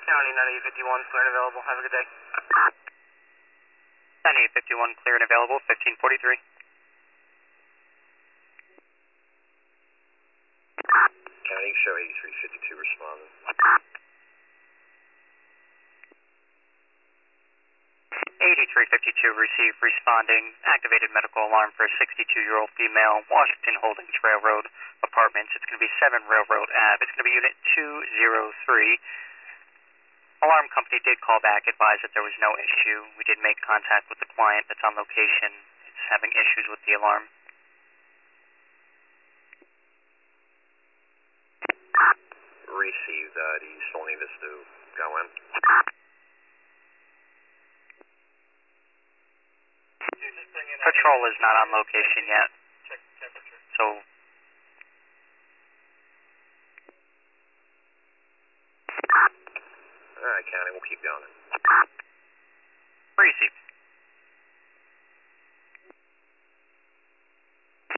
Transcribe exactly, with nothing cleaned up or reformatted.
County ninety-eight fifty-one, clear and available. Have a good day. ninety-eight fifty-one, clear and available, fifteen forty-three. County, show eighty-three fifty-two responding. eighty-three fifty-two received responding, activated medical alarm for a sixty-two-year-old female, Washington Holdings Railroad Apartments. It's going to be seven Railroad Ave. It's going to be unit two oh three. Alarm company did call back, advised that there was no issue. We did make contact with the client that's on location. It's having issues with the alarm. Received. Uh, do you still need us to go in? Patrol is not on location yet. So, all right, County, we'll keep going.